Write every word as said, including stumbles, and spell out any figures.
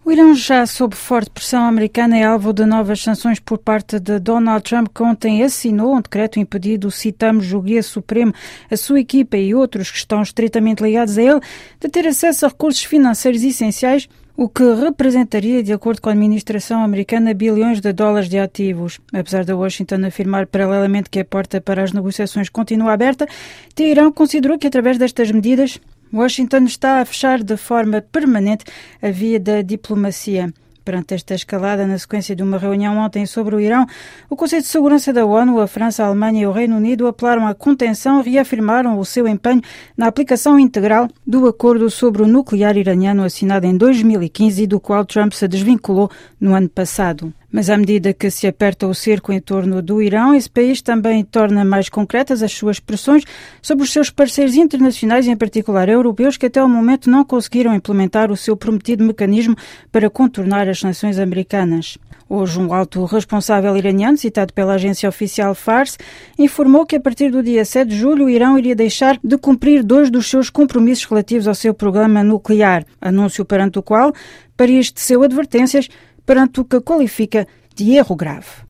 O Irão, já sob forte pressão americana, é alvo de novas sanções por parte de Donald Trump, que ontem assinou um decreto impedindo, citamos, o guia supremo, a sua equipa e outros que estão estritamente ligados a ele, de ter acesso a recursos financeiros essenciais, o que representaria, de acordo com a administração americana, bilhões de dólares de ativos. Apesar de Washington afirmar paralelamente que a porta para as negociações continua aberta, Teherão considerou que, através destas medidas, Washington está a fechar de forma permanente a via da diplomacia. Perante esta escalada, na sequência de uma reunião ontem sobre o Irão, o Conselho de Segurança da ONU, a França, a Alemanha e o Reino Unido apelaram à contenção e reafirmaram o seu empenho na aplicação integral do acordo sobre o nuclear iraniano assinado em dois mil e quinze e do qual Trump se desvinculou no ano passado. Mas à medida que se aperta o cerco em torno do Irão, esse país também torna mais concretas as suas pressões sobre os seus parceiros internacionais, em particular europeus, que até o momento não conseguiram implementar o seu prometido mecanismo para contornar as sanções americanas. Hoje, um alto responsável iraniano, citado pela agência oficial Fars, informou que a partir do dia sete de julho o Irão iria deixar de cumprir dois dos seus compromissos relativos ao seu programa nuclear, anúncio perante o qual Paris teceu advertências perante o que qualifica de erro grave.